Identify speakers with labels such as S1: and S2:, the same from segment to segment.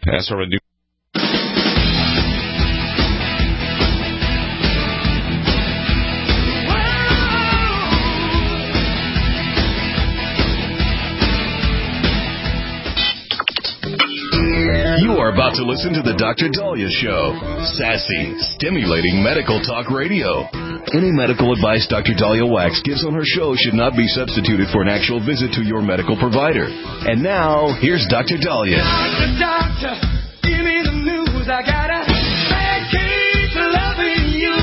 S1: SRN.
S2: You are about to listen to the Dr. Daliah Show. Sassy, stimulating medical talk radio. Any medical advice Dr. Daliah Wax gives on her show should not be substituted for an actual visit to your medical provider. And now, here's Dr. Daliah.
S3: Doctor, give me the news. I got a bad case of loving you.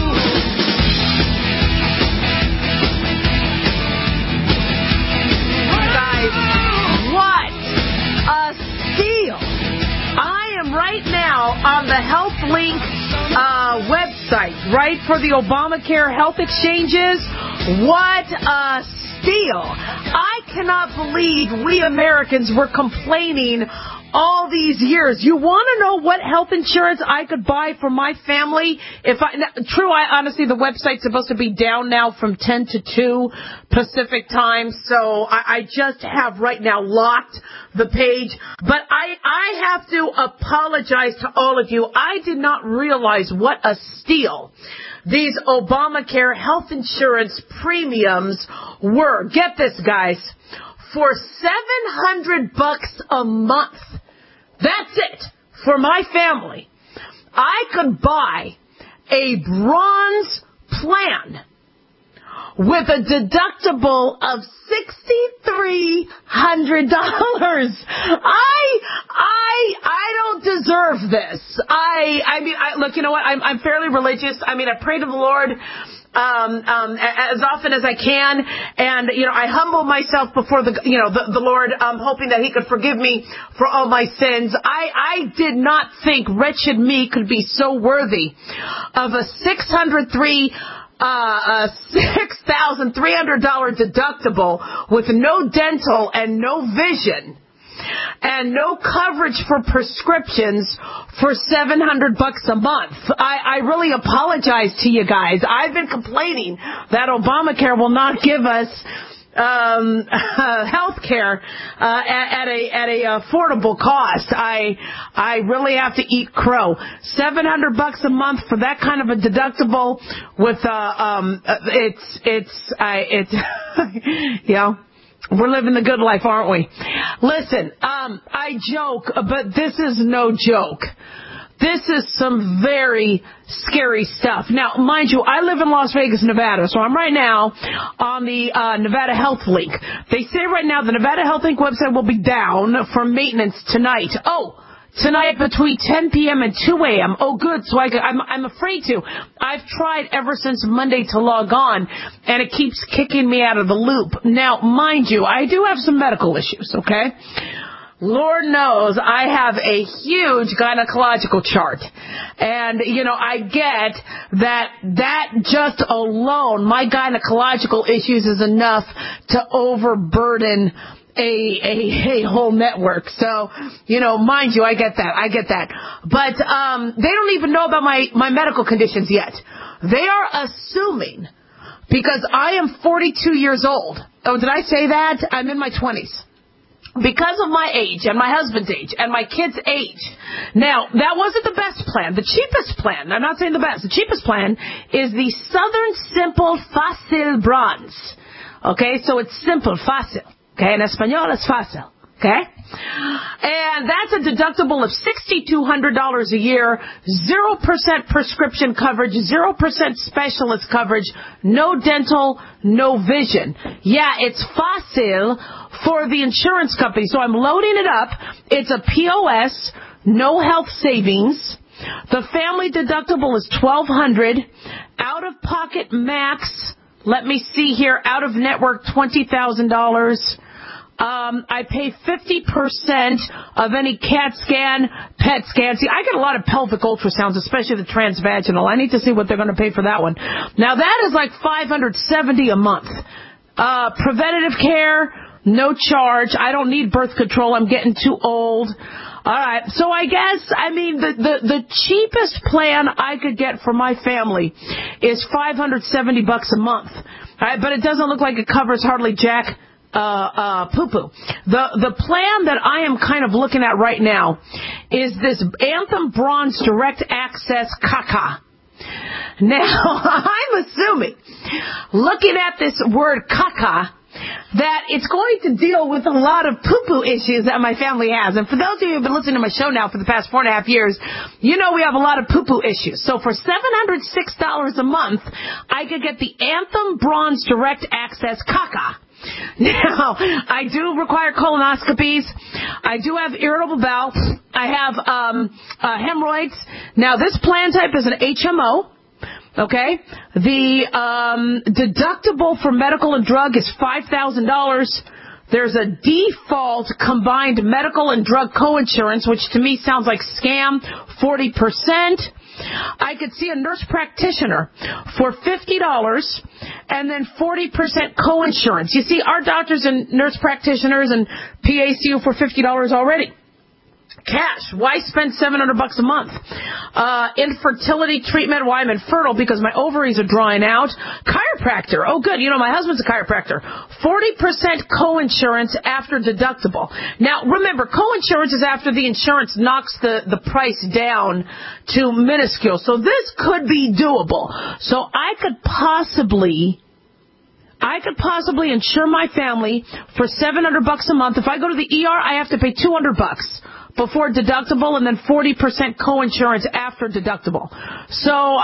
S4: Guys, what a steal. I am right now on the HealthLink website, right, for the Obamacare health exchanges. What a steal. I cannot believe we Americans were complaining all these years. You want to know what health insurance I could buy for my family? Honestly, the website's supposed to be down now from 10 to 2 Pacific time, so I just have right now locked the page. But I have to apologize to all of you. I did not realize what a steal these Obamacare health insurance premiums were. Get this, guys. For $700 a month, that's it, for my family, I could buy a bronze plan with a deductible of $6,300. I don't deserve this. I mean, look, you know what? I'm fairly religious. I mean, I pray to the Lord as often as I can, and I humble myself before the Lord, hoping that He could forgive me for all my sins. I did not think wretched me could be so worthy of a $6,300 deductible with no dental and no vision and no coverage for prescriptions for $700 a month. I really apologize to you guys. I've been complaining that Obamacare will not give us health care at a affordable cost. I really have to eat crow. $700 a month for that kind of a deductible with we're living the good life, aren't we? Listen, I joke, but this is no joke. This is some very scary stuff. Now, mind you, I live in Las Vegas, Nevada, so I'm right now on the Nevada Health Link. They say right now the Nevada Health Link website will be down for maintenance tonight. Tonight between 10 p.m. and 2 a.m. Oh, good. So I'm afraid to. I've tried ever since Monday to log on, and it keeps kicking me out of the loop. Now, mind you, I do have some medical issues, okay? Lord knows I have a huge gynecological chart. And, I get that just alone, my gynecological issues is enough to overburden a whole network. So, mind you, I get that. But they don't even know about my medical conditions yet. They are assuming, because I am 42 years old. Oh, did I say that? I'm in my 20s. Because of my age and my husband's age and my kid's age. Now, that wasn't the best plan. The cheapest plan, I'm not saying the best, the cheapest plan is the Southern Simple Fácil Bronze. Okay, so it's simple, fácil. Okay, in Espanol, it's fácil. Okay? And that's a deductible of $6,200 a year, 0% prescription coverage, 0% specialist coverage, no dental, no vision. Yeah, it's fácil for the insurance company. So I'm loading it up. It's a POS, no health savings. The family deductible is $1,200. Out of pocket max, let me see here, out of network $20,000. I pay 50% of any CAT scan, PET scan. See, I get a lot of pelvic ultrasounds, especially the transvaginal. I need to see what they're going to pay for that one. Now, that is like $570 a month. Preventative care, no charge. I don't need birth control. I'm getting too old. All right. So I guess, the cheapest plan I could get for my family is $570 a month. All right. But it doesn't look like it covers hardly jack poo-poo. The plan that I am kind of looking at right now is this Anthem Bronze Direct Access caca. Now, I'm assuming, looking at this word caca, that it's going to deal with a lot of poo-poo issues that my family has. And for those of you who have been listening to my show now for the past 4.5 years, you know we have a lot of poo-poo issues. So for $706 a month, I could get the Anthem Bronze Direct Access caca. Now, I do require colonoscopies. I do have irritable bowel. I have hemorrhoids. Now, this plan type is an HMO. Okay? The deductible for medical and drug is $5,000. There's a default combined medical and drug coinsurance, which to me sounds like scam, 40%. I could see a nurse practitioner for $50 and then 40% coinsurance. You see, our doctors and nurse practitioners and PA see you for $50 already. Cash. Why spend $700 a month? Infertility treatment. Why I'm infertile? Because my ovaries are drying out. Chiropractor. Oh, good. You know, my husband's a chiropractor. 40% coinsurance after deductible. Now, remember, coinsurance is after the insurance knocks the price down to minuscule. So this could be doable. So I could possibly insure my family for $700 a month. If I go to the ER, I have to pay $200 before deductible and then 40% coinsurance after deductible. So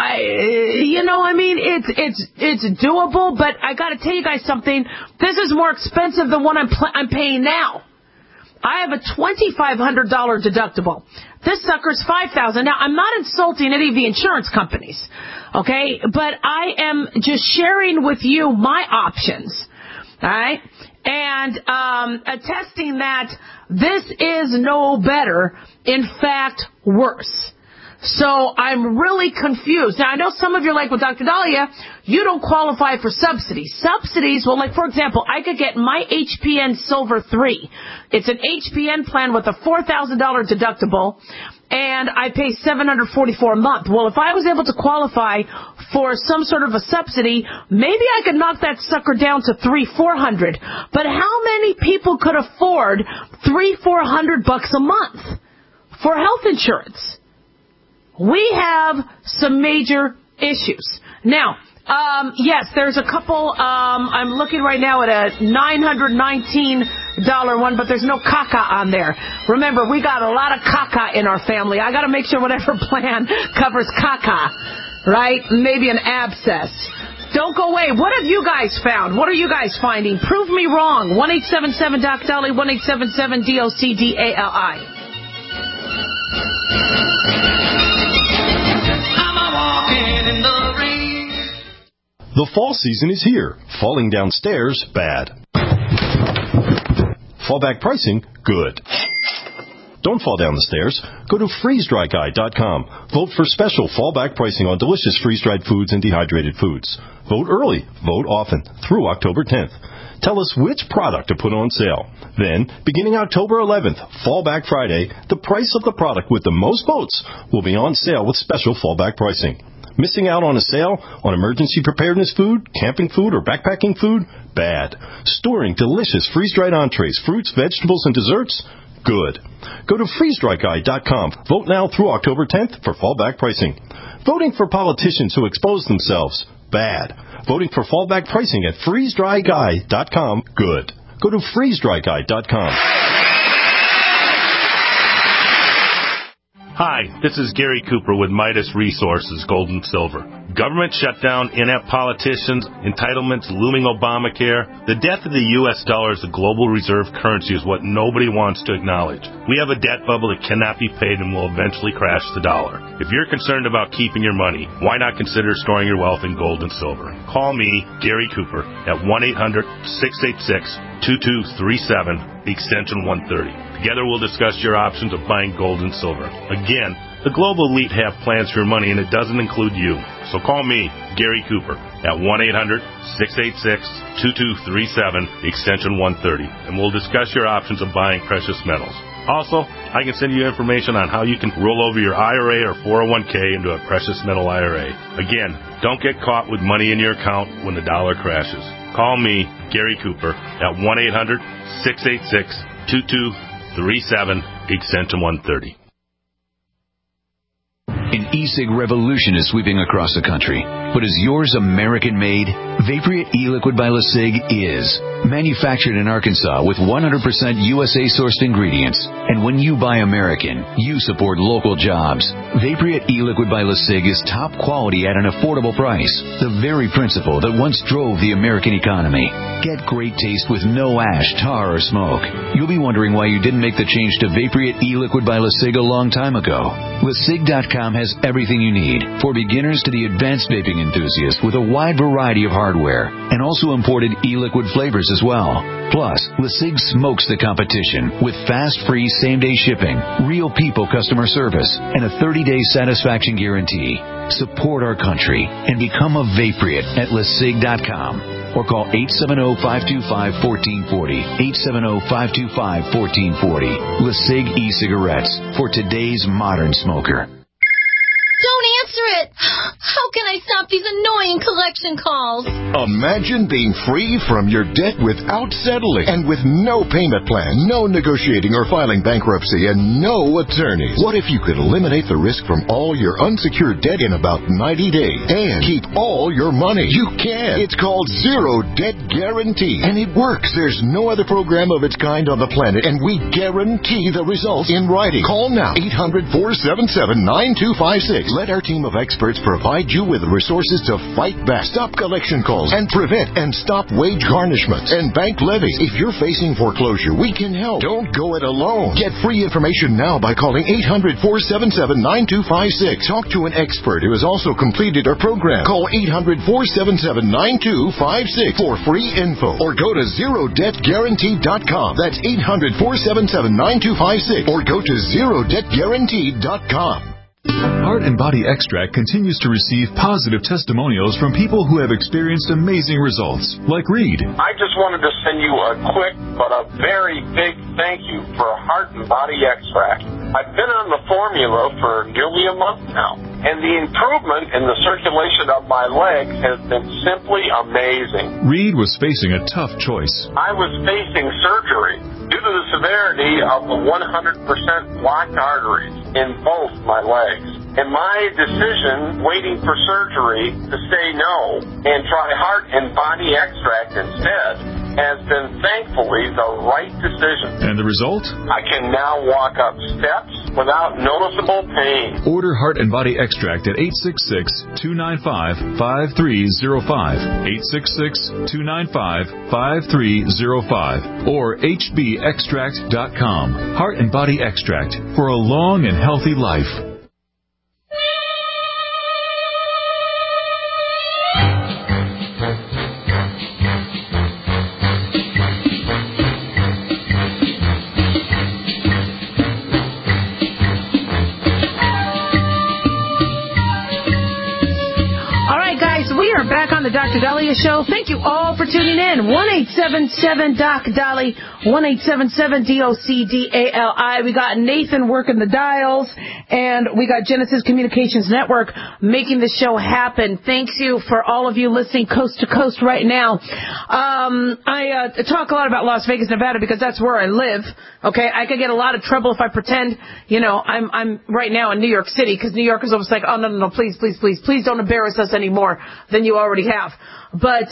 S4: it's doable, but I got to tell you guys something. This is more expensive than what I'm paying now. I have a $2,500 deductible. This sucker's $5,000. Now, I'm not insulting any of the insurance companies, okay? But I am just sharing with you my options, all right? And attesting that this is no better, in fact, worse. So I'm really confused. Now, I know some of you are like, well, Dr. Dahlia, you don't qualify for subsidies. Subsidies, well, like, for example, I could get my HPN Silver 3. It's an HPN plan with a $4,000 deductible, and I pay $744 a month. Well, if I was able to qualify for some sort of a subsidy, maybe I could knock that sucker down to $300-400. But how many people could afford $300-400 a month for health insurance? We have some major issues. Now, yes, there's a couple, I'm looking right now at a $919 one, but there's no caca on there. Remember, we got a lot of caca in our family. I got to make sure whatever plan covers caca, right? Maybe an abscess. Don't go away. What have you guys found? What are you guys finding? Prove me wrong. 1-877-DOC-DALI, 1-877-DOC-DALI.
S1: The fall season is here. Falling downstairs, bad. Fallback pricing, good. Don't fall down the stairs. Go to freezedryguy.com. Vote for special fallback pricing on delicious freeze-dried foods and dehydrated foods. Vote early. Vote often. Through October 10th. Tell us which product to put on sale. Then, beginning October 11th, Fallback Friday, the price of the product with the most votes will be on sale with special fallback pricing. Missing out on a sale on emergency preparedness food, camping food, or backpacking food? Bad. Storing delicious freeze-dried entrees, fruits, vegetables, and desserts? Good. Go to freezedryguy.com. Vote now through October 10th for fallback pricing. Voting for politicians who expose themselves? Bad. Voting for fallback pricing at freezedryguy.com? Good. Go to freezedryguy.com.
S5: Hi, this is Gary Cooper with Midas Resources, Gold and Silver. Government shutdown, inept politicians, entitlements, looming Obamacare. The death of the U.S. dollar as the global reserve currency is what nobody wants to acknowledge. We have a debt bubble that cannot be paid and will eventually crash the dollar. If you're concerned about keeping your money, why not consider storing your wealth in gold and silver? Call me, Gary Cooper, at 1-800-686-2237, extension 130. Together we'll discuss your options of buying gold and silver. Again, the global elite have plans for your money, and it doesn't include you. So call me, Gary Cooper, at 1-800-686-2237, extension 130, and we'll discuss your options of buying precious metals. Also, I can send you information on how you can roll over your IRA or 401k into a precious metal IRA. Again, don't get caught with money in your account when the dollar crashes. Call me, Gary Cooper, at 1-800-686-2237, extension 130.
S6: An e-cig revolution is sweeping across the country. But is yours American-made? Vaporite e-liquid by LeSig is. Manufactured in Arkansas with 100% USA-sourced ingredients. And when you buy American, you support local jobs. Vaporite e-liquid by LeSig is top quality at an affordable price. The very principle that once drove the American economy. Get great taste with no ash, tar, or smoke. You'll be wondering why you didn't make the change to Vaporite e-liquid by LeSig a long time ago. LeSig.com has everything you need, for beginners to the advanced vaping enthusiast, with a wide variety of hardware, and also imported e-liquid flavors as well. Plus, LeSig smokes the competition with fast, free, same-day shipping, real people customer service, and a 30-day satisfaction guarantee. Support our country and become a Vaporite at LeSig.com. Or call 870-525-1440. 870-525-1440. LeSig e-cigarettes for today's modern smoker.
S7: Don't answer it! How can I stop these annoying collection calls?
S8: Imagine being free from your debt without settling and with no payment plan, no negotiating or filing bankruptcy, and no attorneys. What if you could eliminate the risk from all your unsecured debt in about 90 days and keep all your money? You can. It's called Zero Debt Guarantee, and it works. There's no other program of its kind on the planet, and we guarantee the results in writing. Call now, 800-477-9256. Let our team of experts provide you with resources to fight back, stop collection calls, and prevent and stop wage garnishments and bank levies. If you're facing foreclosure, we can help. Don't go it alone. Get free information now by calling 800-477-9256. Talk to an expert who has also completed our program. Call 800-477-9256 for free info, or go to ZeroDebtGuarantee.com. That's 800-477-9256, or go to ZeroDebtGuarantee.com.
S9: Heart and Body Extract continues to receive positive testimonials from people who have experienced amazing results, like Reed.
S10: I just wanted to send you a quick but a very big thank you for Heart and Body Extract. I've been on the formula for nearly a month now, and the improvement in the circulation of my legs has been simply amazing.
S9: Reed was facing a tough choice.
S10: I was facing surgery due to the severity of the 100% blocked arteries in both my legs. And my decision, waiting for surgery, to say no and try Heart and Body Extract instead, has been thankfully the right decision.
S9: And the result?
S10: I can now walk up steps without noticeable pain.
S9: Order Heart and Body Extract at 866-295-5305, 866-295-5305, or hbextract.com. Heart and Body Extract for a long and healthy life.
S4: Back on the Dr. Dahlia Show. Thank you all for tuning in. 1-877-DOC-DALI, 1-877-DOC-DALI. We got Nathan working the dials, and we got Genesis Communications Network making the show happen. Thank you for all of you listening coast to coast right now. I talk a lot about Las Vegas, Nevada, because that's where I live. Okay, I could get a lot of trouble if I pretend, I'm right now in New York City, because New York is always like, oh, no, please don't embarrass us anymore than you already have. But,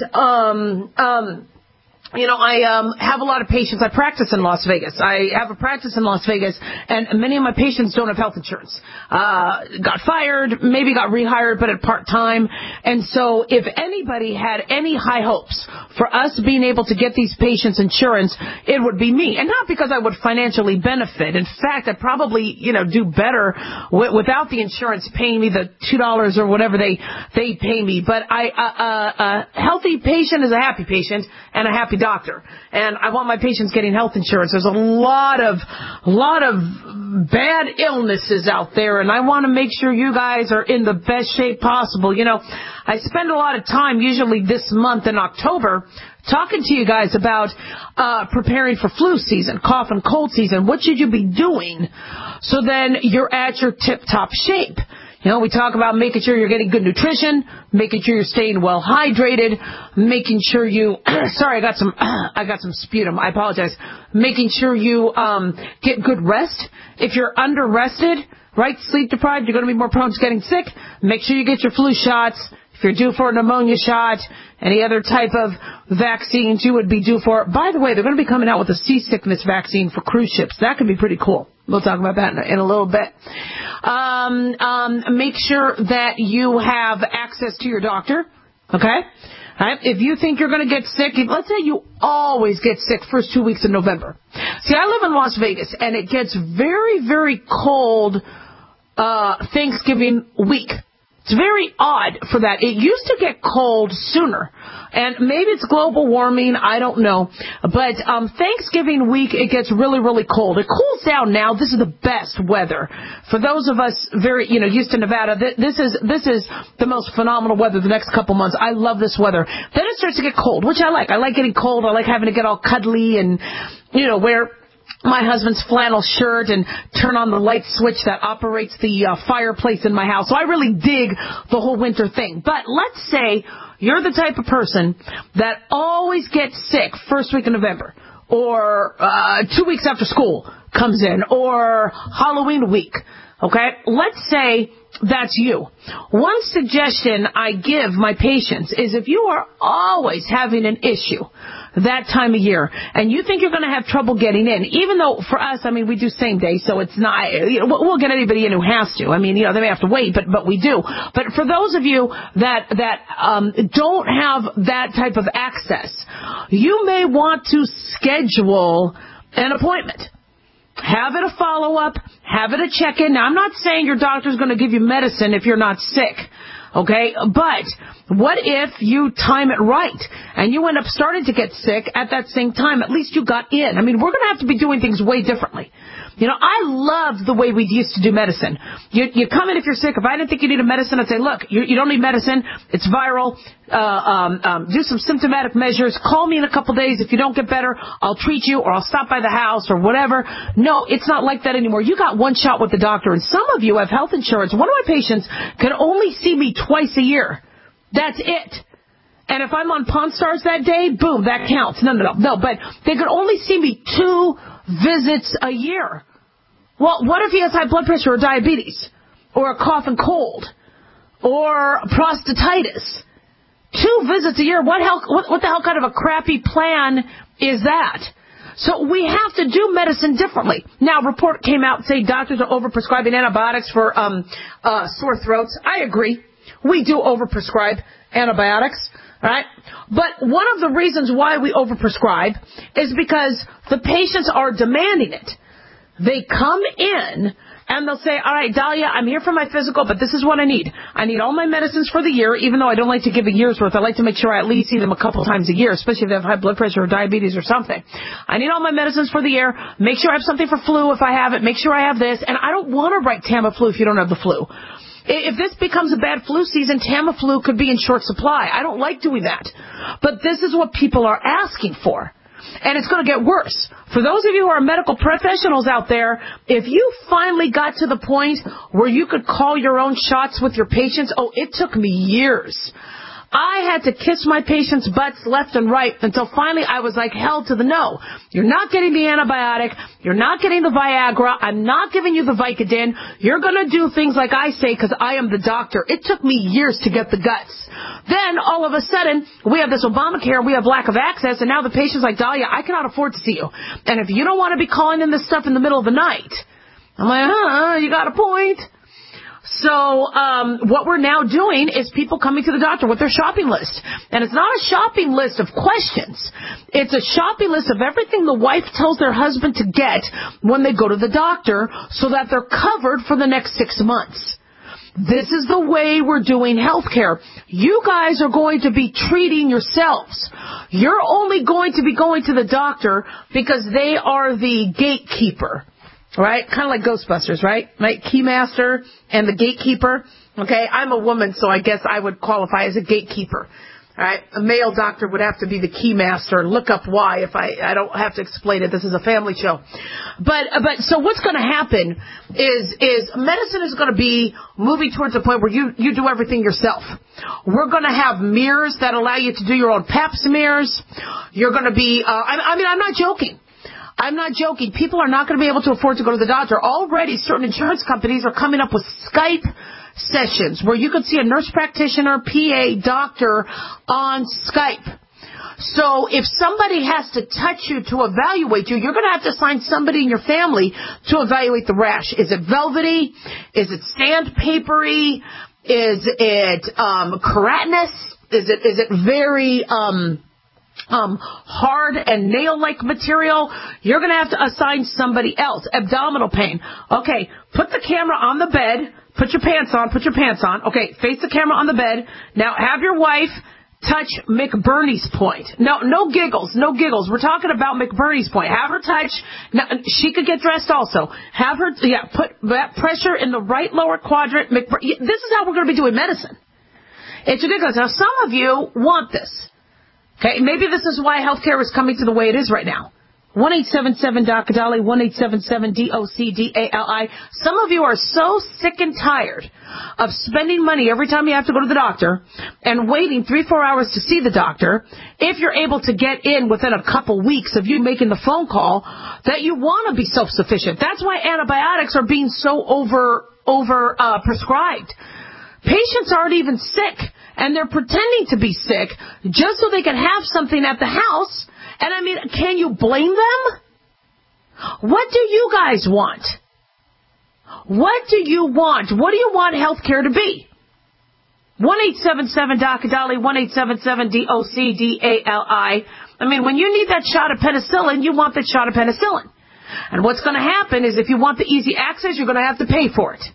S4: I have a lot of patients. I practice in Las Vegas. I have a practice in Las Vegas, and many of my patients don't have health insurance. Got fired, maybe got rehired, but at part-time. And so if anybody had any high hopes for us being able to get these patients insurance, it would be me. And not because I would financially benefit. In fact, I'd probably, do better without the insurance paying me the $2 or whatever they pay me. But a healthy patient is a happy patient, and a happy doctor, and I want my patients getting health insurance. There's a lot of bad illnesses out there, and I want to make sure you guys are in the best shape possible. You know, I spend a lot of time, usually this month in October, talking to you guys about preparing for flu season, cough and cold season. What should you be doing so then you're at your tip-top shape? You know, we talk about making sure you're getting good nutrition, making sure you're staying well hydrated, making sure you sorry, I got some sputum. I apologize. Making sure you get good rest. If you're under-rested, right, sleep deprived, you're going to be more prone to getting sick. Make sure you get your flu shots. If you're due for a pneumonia shot, any other type of vaccines you would be due for. By the way, they're going to be coming out with a seasickness vaccine for cruise ships. That could be pretty cool. We'll talk about that in a little bit. Make sure that you have access to your doctor, okay? Right? If you think you're going to get sick, let's say you always get sick first 2 weeks in November. See, I live in Las Vegas, and it gets very, very cold Thanksgiving week. It's very odd for that. It used to get cold sooner, and maybe it's global warming, I don't know. But Thanksgiving week, it gets really, really cold. It cools down now. This is the best weather. For those of us very, used to Nevada, this is the most phenomenal weather the next couple months. I love this weather. Then it starts to get cold, which I like. I like getting cold. I like having to get all cuddly and, wear my husband's flannel shirt and turn on the light switch that operates the fireplace in my house. So I really dig the whole winter thing. But let's say you're the type of person that always gets sick first week of November, or 2 weeks after school comes in, or Halloween week. Okay? Let's say that's you. One suggestion I give my patients is if you are always having an issue that time of year, and you think you're going to have trouble getting in, even though for us, we do same day, so it's not, we'll get anybody in who has to. They may have to wait, but we do. But for those of you that don't have that type of access, you may want to schedule an appointment. Have it a follow-up, have it a check-in. Now, I'm not saying your doctor's going to give you medicine if you're not sick, okay? But what if you time it right and you end up starting to get sick at that same time? At least you got in. We're going to have to be doing things way differently. I love the way we used to do medicine. You come in if you're sick. If I didn't think you needed medicine, I'd say, look, you don't need medicine. It's viral. Do some symptomatic measures. Call me in a couple days. If you don't get better, I'll treat you, or I'll stop by the house, or whatever. No, it's not like that anymore. You got one shot with the doctor, and some of you have health insurance. One of my patients can only see me twice a year. That's it. And if I'm on Pawn Stars that day, boom, that counts. No, but they could only see me 2 visits a year. Well, what if he has high blood pressure or diabetes, or a cough and cold, or prostatitis? 2 visits a year. What the hell kind of a crappy plan is that? So we have to do medicine differently. Now, a report came out saying doctors are overprescribing antibiotics for sore throats. I agree. We do overprescribe antibiotics, right? But one of the reasons why we overprescribe is because the patients are demanding it. They come in and they'll say, all right, Dahlia, I'm here for my physical, but this is what I need. I need all my medicines for the year, even though I don't like to give a year's worth. I like to make sure I at least see them a couple times a year, especially if they have high blood pressure or diabetes or something. I need all my medicines for the year. Make sure I have something for flu if I have it. Make sure I have this. And I don't want to write Tamiflu if you don't have the flu. If this becomes a bad flu season, Tamiflu could be in short supply. I don't like doing that. But this is what people are asking for. And it's going to get worse. For those of you who are medical professionals out there, if you finally got to the point where you could call your own shots with your patients, it took me years. I had to kiss my patients' butts left and right until finally I was like, hell to the no. You're not getting the antibiotic. You're not getting the Viagra. I'm not giving you the Vicodin. You're going to do things like I say because I am the doctor. It took me years to get the guts. Then, all of a sudden, we have this Obamacare, we have lack of access, and now the patient's like, Dahlia, I cannot afford to see you. And if you don't want to be calling in this stuff in the middle of the night, I'm like, you got a point. So what we're now doing is people coming to the doctor with their shopping list. And it's not a shopping list of questions. It's a shopping list of everything the wife tells their husband to get when they go to the doctor so that they're covered for the next 6 months. This is the way we're doing healthcare. You guys are going to be treating yourselves. You're only going to be going to the doctor because they are the gatekeeper, right? Kind of like Ghostbusters, right? Like Keymaster and the gatekeeper. Okay, I'm a woman, so I guess I would qualify as a gatekeeper. All right, a male doctor would have to be the keymaster. Look up why if I don't have to explain it. This is a family show. But so what's going to happen is medicine is going to be moving towards a point where you do everything yourself. We're going to have mirrors that allow you to do your own pap smears. You're going to be, I'm not joking. I'm not joking. People are not going to be able to afford to go to the doctor. Already certain insurance companies are coming up with Skype sessions where you could see a nurse practitioner, PA, doctor on Skype. So if somebody has to touch you to evaluate you, you're going to have to find somebody in your family to evaluate the rash. Is it velvety? Is it sandpapery? Is it keratinous? Is it very hard and nail-like material? You're going to have to assign somebody else. Abdominal pain. Okay, put the camera on the bed. Put your pants on. Okay, face the camera on the bed. Now have your wife touch McBurney's point. No giggles. We're talking about McBurney's point. Have her touch. Now, she could get dressed also. Have her, put that pressure in the right lower quadrant. This is how we're going to be doing medicine. It's ridiculous. Now, some of you want this. Okay, maybe this is why healthcare is coming to the way it is right now. 1-877-DOC-DALI, 1-877-DOC-DALI. Some of you are so sick and tired of spending money every time you have to go to the doctor and waiting 3-4 hours to see the doctor, if you're able to get in within a couple weeks of you making the phone call, that you want to be self-sufficient. That's why antibiotics are being so prescribed. Patients aren't even sick, and they're pretending to be sick just so they can have something at the house. And I mean, can you blame them? What do you guys want? What do you want? What do you want healthcare to be? 1-877-DOC-DALI, 1-877-DOC-DALI. I mean, when you need that shot of penicillin, you want that shot of penicillin. And what's going to happen is if you want the easy access, you're going to have to pay for it.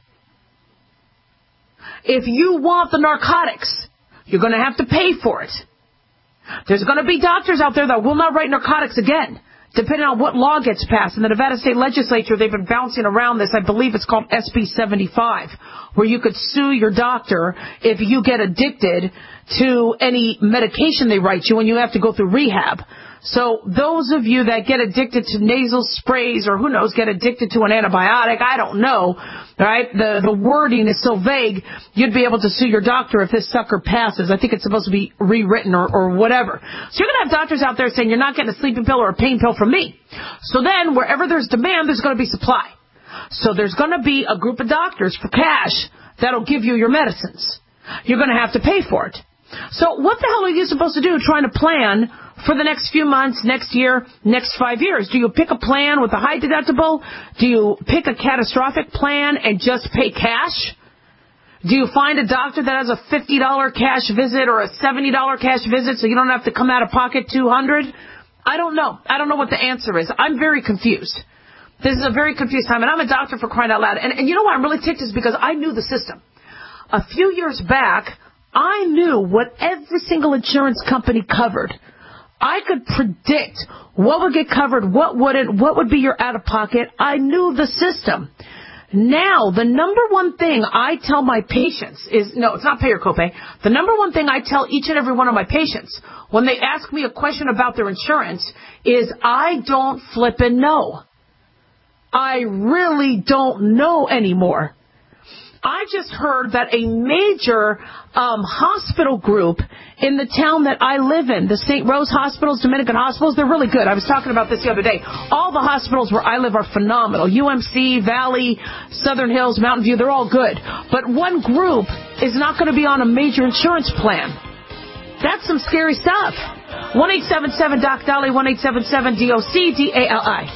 S4: If you want the narcotics, you're going to have to pay for it. There's going to be doctors out there that will not write narcotics again, depending on what law gets passed. In the Nevada State Legislature, they've been bouncing around this. I believe it's called SB 75, where you could sue your doctor if you get addicted to any medication they write you and you have to go through rehab. So those of you that get addicted to nasal sprays or who knows, get addicted to an antibiotic, I don't know, right? The wording is so vague, you'd be able to sue your doctor if this sucker passes. I think it's supposed to be rewritten or whatever. So you're going to have doctors out there saying you're not getting a sleeping pill or a pain pill from me. So then wherever there's demand, there's going to be supply. So there's going to be a group of doctors for cash that'll give you your medicines. You're going to have to pay for it. So what the hell are you supposed to do trying to plan for the next few months, next year, next 5 years? Do you pick a plan with a high deductible? Do you pick a catastrophic plan and just pay cash? Do you find a doctor that has a $50 cash visit or a $70 cash visit so you don't have to come out of pocket $200? I don't know. I don't know what the answer is. I'm very confused. This is a very confused time, and I'm a doctor for crying out loud. And you know why I'm really ticked is because I knew the system. A few years back, I knew what every single insurance company covered. I could predict what would get covered, what wouldn't, what would be your out-of-pocket. I knew the system. Now, the number one thing I tell my patients is, no, it's not pay or copay. The number one thing I tell each and every one of my patients when they ask me a question about their insurance is I don't flippin' know. I really don't know anymore. I just heard that a major hospital group in the town that I live in, the St. Rose Hospitals, Dominican Hospitals, they're really good. I was talking about this the other day. All the hospitals where I live are phenomenal. UMC, Valley, Southern Hills, Mountain View, they're all good. But one group is not going to be on a major insurance plan. That's some scary stuff. 1-877-DOC-DALI, 1-877-DOC-DALI.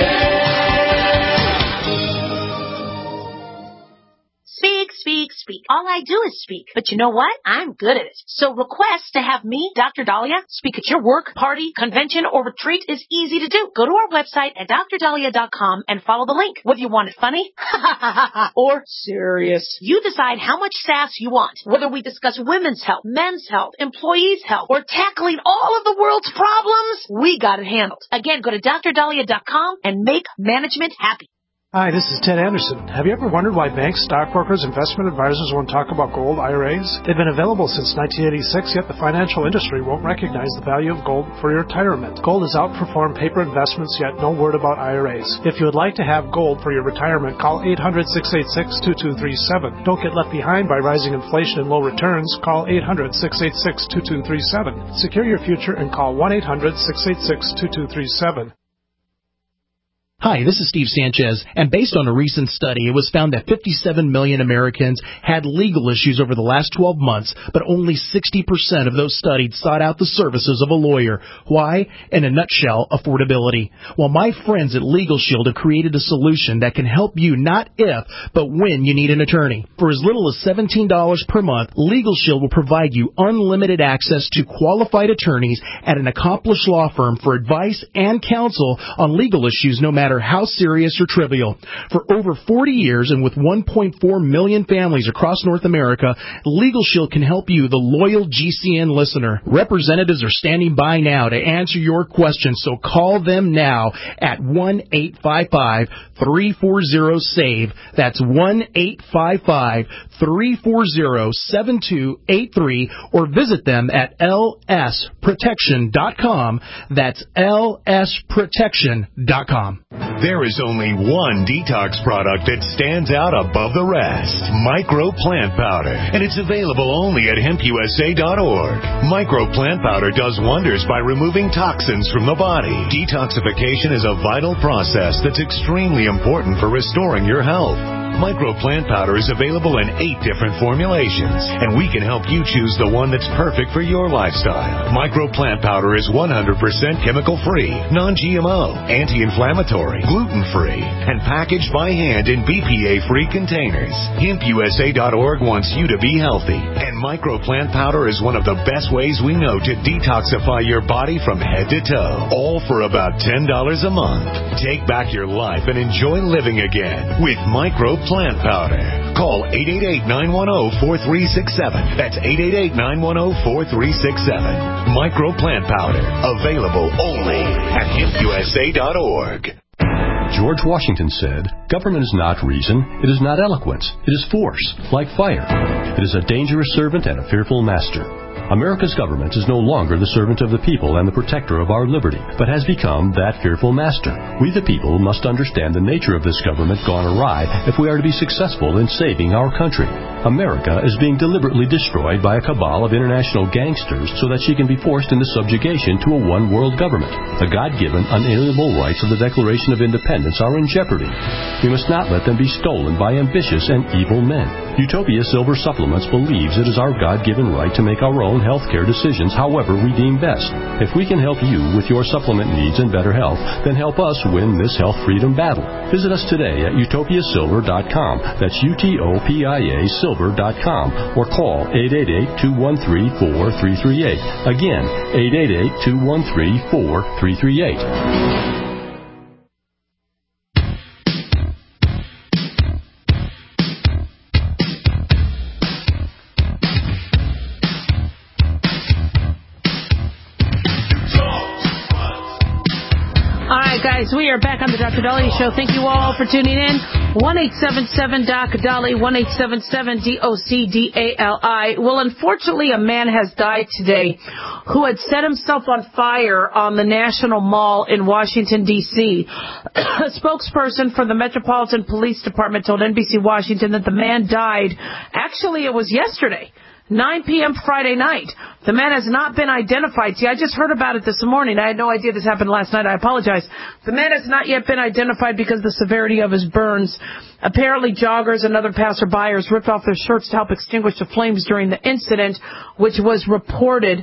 S11: Speak. all I do is speak. But you know what? I'm good at it. So request to have me, Dr. Dahlia, speak at your work, party, convention, or retreat is easy to do. Go to our website at drdahlia.com and follow the link. Whether you want it funny or serious, you decide how much sass you want. Whether we discuss women's health, men's health, employees' health, or tackling all of the world's problems, we got it handled. Again, go to drdahlia.com and make management happy.
S12: Hi, this is Ted Anderson. Have you ever wondered why banks, stockbrokers, investment advisors won't talk about gold IRAs? They've been available since 1986, yet the financial industry won't recognize the value of gold for your retirement. Gold has outperformed paper investments, yet no word about IRAs. If you would like to have gold for your retirement, call 800-686-2237. Don't get left behind by rising inflation and low returns. Call 800-686-2237. Secure your future and call 1-800-686-2237.
S13: Hi, this is Steve Sanchez, and based on a recent study, it was found that 57 million Americans had legal issues over the last 12 months, but only 60% of those studied sought out the services of a lawyer. Why? In a nutshell, affordability. Well, my friends at Legal Shield have created a solution that can help you not if, but when you need an attorney. For as little as $17 per month, Legal Shield will provide you unlimited access to qualified attorneys at an accomplished law firm for advice and counsel on legal issues no matter how serious or trivial. For over 40 years and with 1.4 million families across North America, Legal Shield can help you, the loyal GCN listener. Representatives are standing by now to answer your questions, so call them now at 1-855-340-SAVE. That's 1-855-340-7283, or visit them at lsprotection.com. That's lsprotection.com.
S14: There is only one detox product that stands out above the rest. Micro Plant Powder. And it's available only at hempusa.org. Micro Plant Powder does wonders by removing toxins from the body. Detoxification is a vital process that's extremely important for restoring your health. Micro Plant Powder is available in 8 different formulations, and we can help you choose the one that's perfect for your lifestyle. Micro Plant Powder is 100% chemical-free, non-GMO, anti-inflammatory, gluten-free, and packaged by hand in BPA-free containers. HempUSA.org wants you to be healthy, and Micro Plant Powder is one of the best ways we know to detoxify your body from head to toe, all for about $10 a month. Take back your life and enjoy living again with Micro Plant Powder. Call 888-910-4367. That's 888-910-4367. Micro Plant Powder. Available only at hempusa.org.
S1: George Washington said, "Government is not reason, it is not eloquence, it is force, like fire. It is a dangerous servant and a fearful master." America's government is no longer the servant of the people and the protector of our liberty, but has become that fearful master. We the people must understand the nature of this government gone awry if we are to be successful in saving our country. America is being deliberately destroyed by a cabal of international gangsters so that she can be forced into subjugation to a one-world government. The God-given, unalienable rights of the Declaration of Independence are in jeopardy. We must not let them be stolen by ambitious and evil men. Utopia Silver Supplements believes it is our God-given right to make our own healthcare decisions however we deem best. If we can help you with your supplement needs and better health, then help us win this health freedom battle. Visit us today at utopiasilver.com. That's UTOPIA silver.com, or call 888-213-4338. Again, 888-213-4338.
S4: Guys, we are back on the Dr. Dahlia Show. Thank you all for tuning in. 1-877-DOC-DALI, 1-877-DOC-DALI. Well, unfortunately, a man has died today who had set himself on fire on the National Mall in Washington, D.C. A spokesperson for the Metropolitan Police Department told NBC Washington that the man died. Actually, it was yesterday. 9 p.m. Friday night. The man has not been identified. See, I just heard about it this morning. I had no idea this happened last night. I apologize. The man has not yet been identified because of the severity of his burns. Apparently, joggers and other passerbyers ripped off their shirts to help extinguish the flames during the incident, which was reported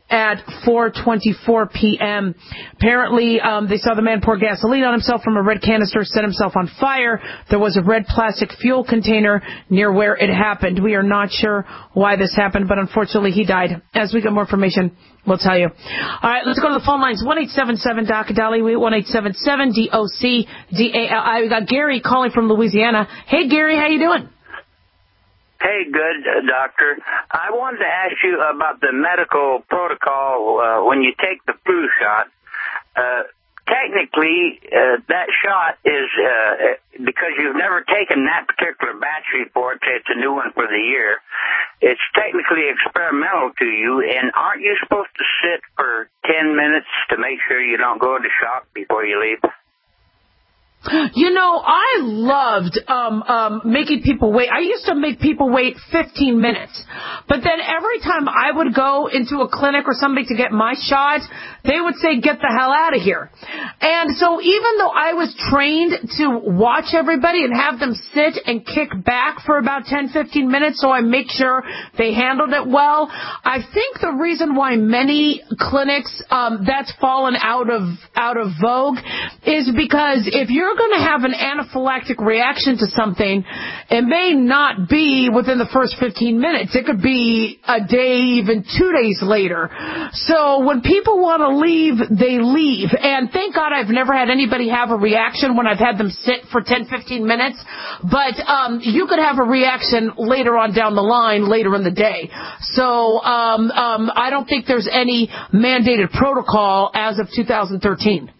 S4: at 4:24 p.m. Apparently, they saw the man pour gasoline on himself from a red canister, set himself on fire. There was a red plastic fuel container near where it happened. We are not sure why this happened, but unfortunately he died. As we get more information, we'll tell you. All right, let's go to the phone lines. 1-877-DOC-DALI. 1-877-DOC-DALI. We got Gary calling from Louisiana. Hey, Gary, how you doing?
S15: Hey, good, doctor. I wanted to ask you about the medical protocol when you take the flu shot. Technically, that shot is, because you've never taken that particular batch before, it's a new one for the year, it's technically experimental to you, and aren't you supposed to sit for 10 minutes to make sure you don't go into shock before you leave?
S4: You know, I loved making people wait. I used to make people wait 15 minutes. But then every time I would go into a clinic or somebody to get my shot, they would say, get the hell out of here. And so even though I was trained to watch everybody and have them sit and kick back for about 10, 15 minutes so I make sure they handled it well, I think the reason why many clinics that's fallen out of vogue is because if you're going to have an anaphylactic reaction to something, it may not be within the first 15 minutes. It could be a day, even 2 days later. So when people want to leave, they leave. And thank God I've never had anybody have a reaction when I've had them sit for 10, 15 minutes. But you could have a reaction later on down the line, later in the day. So I don't think there's any mandated protocol as of 2013.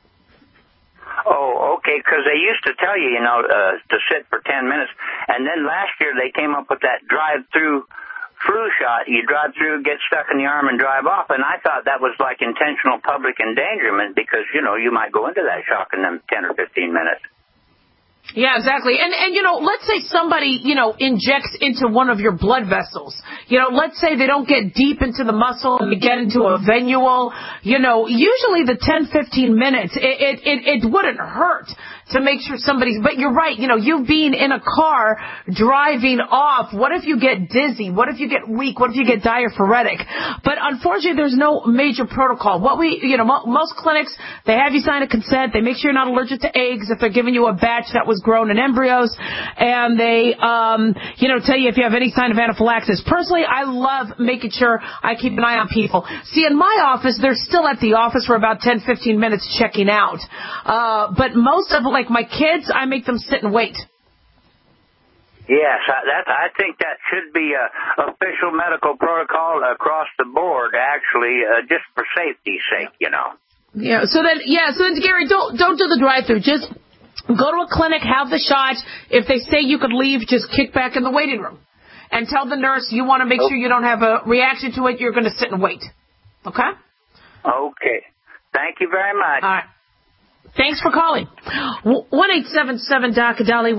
S15: Oh, okay, because they used to tell you, to sit for 10 minutes. And then last year they came up with that drive-through flu shot. You drive through, get stuck in the arm, and drive off. And I thought that was like intentional public endangerment because, you might go into that shock in them 10 or 15 minutes.
S4: Yeah, exactly. And let's say somebody, injects into one of your blood vessels. Let's say they don't get deep into the muscle and they get into a venule. Usually the 10, 15 minutes, it wouldn't hurt to make sure but you're right, you being in a car driving off, what if you get dizzy? What if you get weak? What if you get diaphoretic? But unfortunately, there's no major protocol. Most clinics, they have you sign a consent. They make sure you're not allergic to eggs if they're giving you a batch that was grown in embryos, and they, tell you if you have any sign of anaphylaxis. Personally, I love making sure I keep an eye on people. See, in my office, they're still at the office for about 10, 15 minutes checking out. But most of, like my kids, I make them sit and wait.
S15: Yes, I think that should be a official medical protocol across the board, actually, just for safety's sake,
S4: Yeah, so then Gary, don't do the drive-through. Just go to a clinic, have the shot. If they say you could leave, just kick back in the waiting room. And tell the nurse you want to make sure you don't have a reaction to it. You're going to sit and wait. Okay?
S15: Okay. Thank you very much.
S4: All right. Thanks for calling. 1-877-DOC-DALI,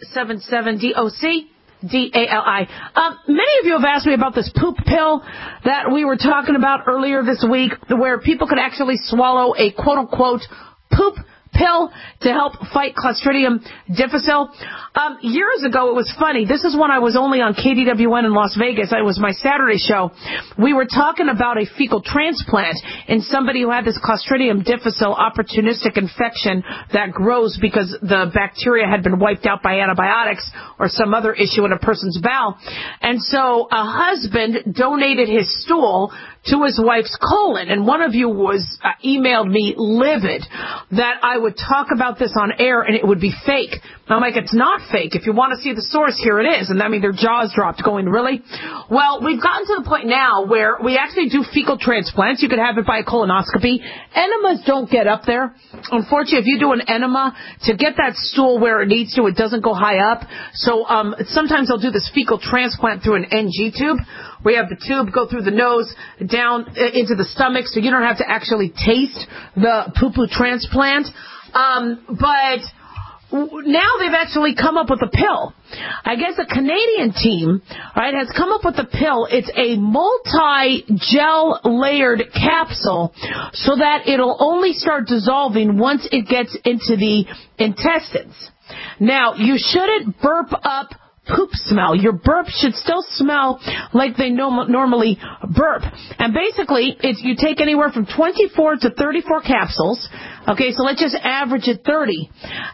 S4: 1-877-DOC-DALI. Many of you have asked me about this poop pill that we were talking about earlier this week, where people could actually swallow a quote-unquote poop pill to help fight Clostridium difficile. Years ago, it was funny. This is when I was only on KDWN in Las Vegas. It was my Saturday show. We were talking about a fecal transplant in somebody who had this Clostridium difficile opportunistic infection that grows because the bacteria had been wiped out by antibiotics or some other issue in a person's bowel. And so a husband donated his stool to his wife's colon, and one of you emailed me livid that I would talk about this on air and it would be fake. I'm like, it's not fake. If you want to see the source, here it is. And I mean, their jaws dropped going, really? Well, we've gotten to the point now where we actually do fecal transplants. You could have it by a colonoscopy. Enemas don't get up there. Unfortunately, if you do an enema, to get that stool where it needs to, it doesn't go high up. So sometimes they'll do this fecal transplant through an NG tube. We have the tube go through the nose, down into the stomach, so you don't have to actually taste the poo-poo transplant. But now they've actually come up with a pill. I guess a Canadian team, right, has come up with a pill. It's a multi-gel layered capsule so that it'll only start dissolving once it gets into the intestines. Now, you shouldn't burp up poop smell. Your burp should still smell like they normally burp. And basically, you take anywhere from 24 to 34 capsules. Okay, so let's just average it 30.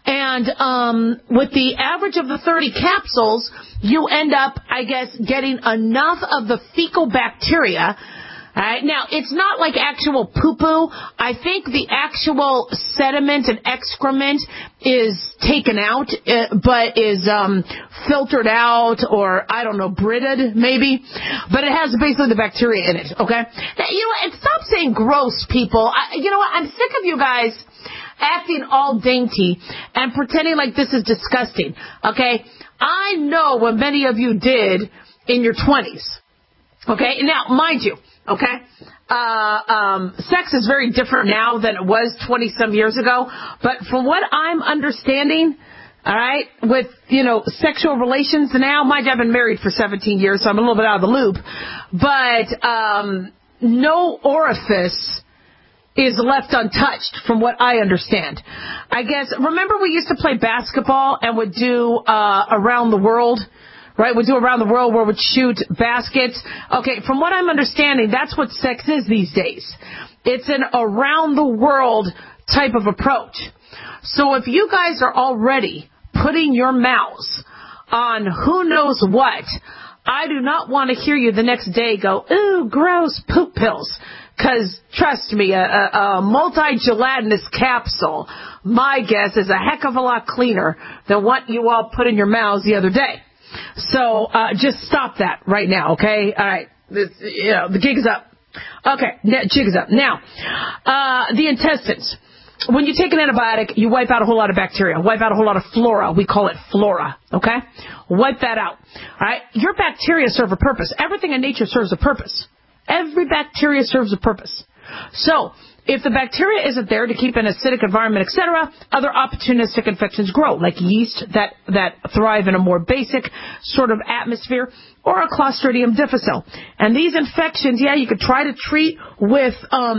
S4: And with the average of the 30 capsules, you end up, I guess, getting enough of the fecal bacteria. All right. Now, it's not like actual poo-poo. I think the actual sediment and excrement is taken out, but is filtered out, or, I don't know, Brited, maybe. But it has basically the bacteria in it, okay? Now, you know what? And stop saying gross, people. You know what? I'm sick of you guys acting all dainty and pretending like this is disgusting, okay? I know what many of you did in your 20s, okay? Now, mind you, okay? Sex is very different now than it was 20-some years ago. But from what I'm understanding, all right, with, sexual relations now, mind you, I've been married for 17 years, so I'm a little bit out of the loop. But no orifice is left untouched from what I understand. I guess, remember we used to play basketball and would do around the world? Right, we do around the world where we'd shoot baskets. Okay, from what I'm understanding, that's what sex is these days. It's an around the world type of approach. So if you guys are already putting your mouths on who knows what, I do not want to hear you the next day go, ooh, gross, poop pills. Because, trust me, a multi-gelatinous capsule, my guess, is a heck of a lot cleaner than what you all put in your mouths the other day. So just stop that right now, okay? All right. The gig is up. Okay, jig is up. Now, the intestines. When you take an antibiotic, you wipe out a whole lot of bacteria, wipe out a whole lot of flora. We call it flora, okay? Wipe that out. All right? Your bacteria serve a purpose. Everything in nature serves a purpose. Every bacteria serves a purpose. So, if the bacteria isn't there to keep an acidic environment, etc., other opportunistic infections grow, like yeast that thrive in a more basic sort of atmosphere, or a Clostridium difficile. And these infections, you could try to treat with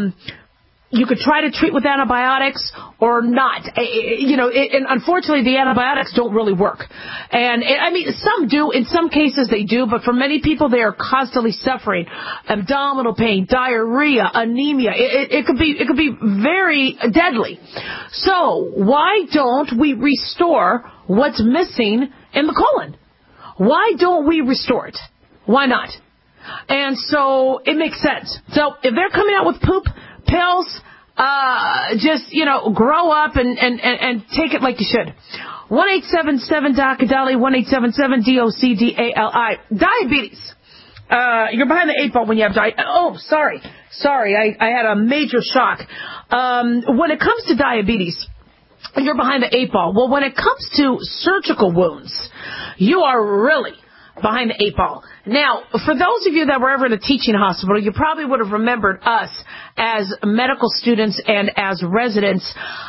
S4: antibiotics or not. And unfortunately, the antibiotics don't really work. And some do. In some cases, they do. But for many people, they are constantly suffering abdominal pain, diarrhea, anemia. It could be very deadly. So why don't we restore what's missing in the colon? Why don't we restore it? Why not? And so it makes sense. So if they're coming out with poop pills, just grow up and take it like you should. 1-877-DOC-DALI, 1-877-DOC-DALI. Diabetes. You're behind the 8 ball when you have diabetes. Oh, sorry. I had a major shock. When it comes to diabetes, you're behind the 8 ball. Well, when it comes to surgical wounds, you are really behind the 8 ball. Now, for those of you that were ever in a teaching hospital, you probably would have remembered us as medical students and as residents,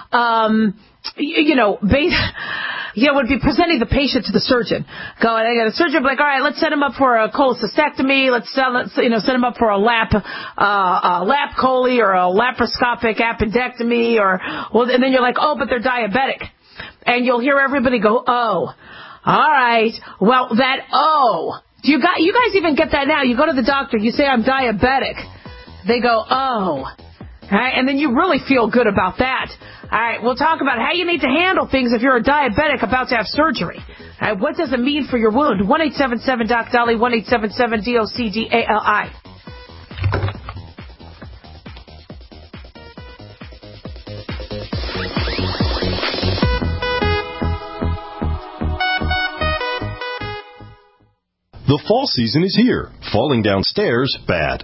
S4: would be presenting the patient to the surgeon. The surgeon would be like, all right, let's set him up for a cholecystectomy. Let's set him up for a lap chole or a laparoscopic appendectomy, and then you're like, oh, but they're diabetic. And you'll hear everybody go, oh, all right. Well, that, oh, you guys even get that now? You go to the doctor, you say, I'm diabetic. They go, oh. All right, and then you really feel good about that. All right, we'll talk about how you need to handle things if you're a diabetic about to have surgery. All right, what does it mean for your wound? 1-877-DOC-DALI, 1-877-DOC-DALI.
S1: The fall season is here. Falling downstairs, bad.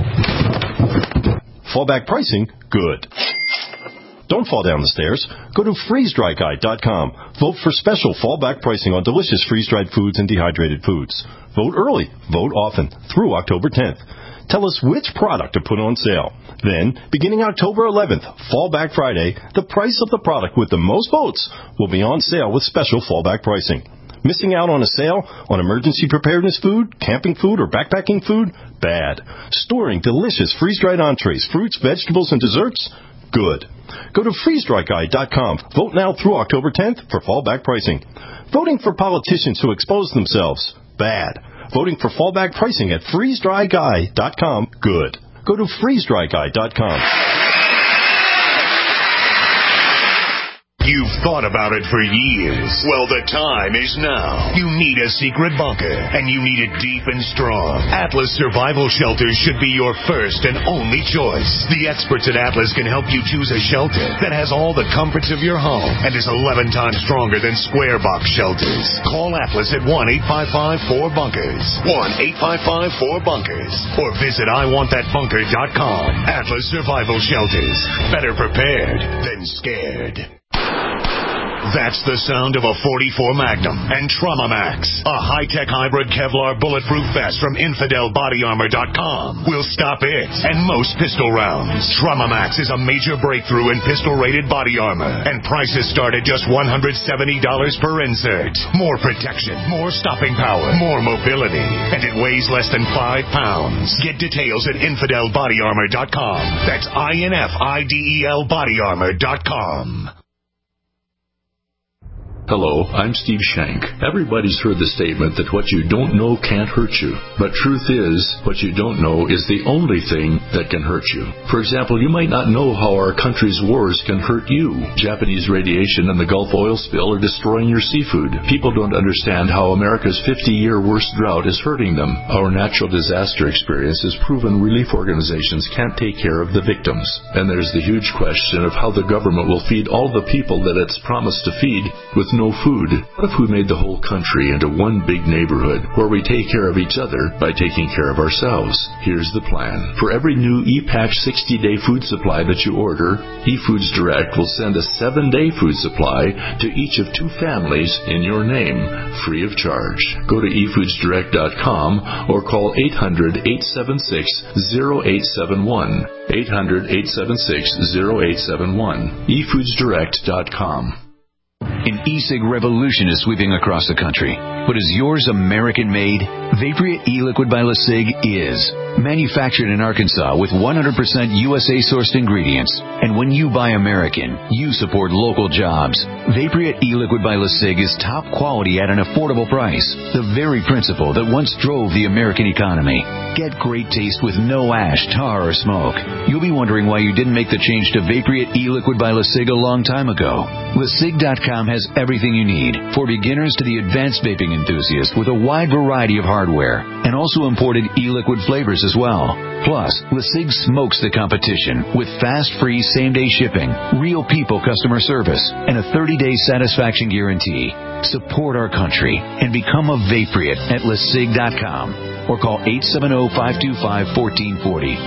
S1: Fallback pricing, good. Don't fall down the stairs. Go to freezedryguy.com. Vote for special fallback pricing on delicious freeze-dried foods and dehydrated foods. Vote early. Vote often. Through October 10th. Tell us which product to put on sale. Then, beginning October 11th, Fallback Friday, the price of the product with the most votes will be on sale with special fallback pricing. Missing out on a sale on emergency preparedness food, camping food, or backpacking food? Bad. Storing delicious freeze-dried entrees, fruits, vegetables, and desserts? Good. Go to freezedryguy.com. Vote now through October 10th for fallback pricing. Voting for politicians who expose themselves. Bad. Voting for fallback pricing at freezedryguy.com. Good. Go to freezedryguy.com.
S14: You've thought about it for years. Well, the time is now. You need a secret bunker, and you need it deep and strong. Atlas Survival Shelters should be your first and only choice. The experts at Atlas can help you choose a shelter that has all the comforts of your home and is 11 times stronger than square box shelters. Call Atlas at 1-855-4BUNKERS. 1-855-4BUNKERS. Or visit IWantThatBunker.com. Atlas Survival Shelters. Better prepared than scared. That's the sound of a .44 Magnum and Trauma Max, a high-tech hybrid Kevlar bulletproof vest from InfidelBodyArmor.com. Will stop it and most pistol rounds. Trauma Max is a major breakthrough in pistol-rated body armor, and prices start at just $170 per insert. More protection, more stopping power, more mobility, and it weighs less than 5 pounds. Get details at InfidelBodyArmor.com. That's INFIDEL BodyArmor.com.
S16: Hello, I'm Steve Shank. Everybody's heard the statement that what you don't know can't hurt you. But truth is, what you don't know is the only thing that can hurt you. For example, you might not know how our country's wars can hurt you. Japanese radiation and the Gulf oil spill are destroying your seafood. People don't understand how America's 50-year worst drought is hurting them. Our natural disaster experience has proven relief organizations can't take care of the victims. And there's the huge question of how the government will feed all the people that it's promised to feed with no food. What if we made the whole country into one big neighborhood where we take care of each other by taking care of ourselves? Here's the plan. For every new ePatch 60-day food supply that you order, eFoods Direct will send a 7-day food supply to each of 2 families in your name, free of charge. Go to eFoodsDirect.com or call 800-876-0871. 800-876-0871. eFoodsDirect.com.
S6: An e-cig revolution is sweeping across the country. But is yours American-made? Vaporeat e-liquid by LeSig is. Manufactured in Arkansas with 100% USA-sourced ingredients. And when you buy American, you support local jobs. Vaporeat e-liquid by LeSig is top quality at an affordable price. The very principle that once drove the American economy. Get great taste with no ash, tar, or smoke. You'll be wondering why you didn't make the change to Vaporeat e-liquid by LeSig a long time ago. LeSig.com has everything you need, for beginners to the advanced vaping enthusiast, with a wide variety of hardware, and also imported e-liquid flavors as well. Plus, LeSig smokes the competition with fast, free, same-day shipping, real people customer service, and a 30-day satisfaction guarantee. Support our country and become a Vaporeat at LeSig.com. Or call 870-525-1440.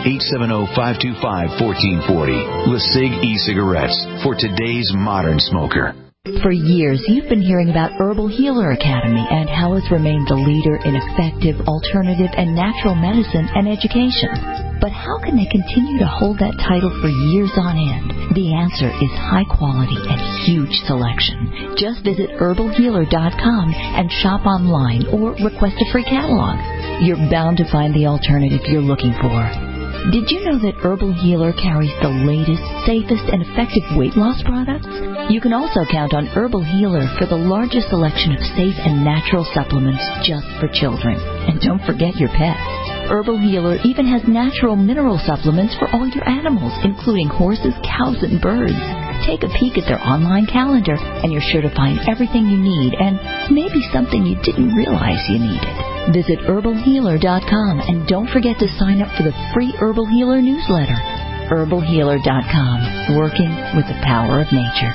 S6: 870-525-1440. LeSig e-cigarettes for today's modern smoker.
S17: For years, you've been hearing about Herbal Healer Academy and how it's remained the leader in effective, alternative, and natural medicine and education. But how can they continue to hold that title for years on end? The answer is high quality and huge selection. Just visit herbalhealer.com and shop online or request a free catalog. You're bound to find the alternative you're looking for. Did you know that Herbal Healer carries the latest, safest, and effective weight loss products? You can also count on Herbal Healer for the largest selection of safe and natural supplements just for children. And don't forget your pets. Herbal Healer even has natural mineral supplements for all your animals, including horses, cows, and birds. Take a peek at their online calendar, and you're sure to find everything you need, and maybe something you didn't realize you needed. Visit herbalhealer.com, and don't forget to sign up for the free Herbal Healer newsletter. herbalhealer.com, working with the power of nature.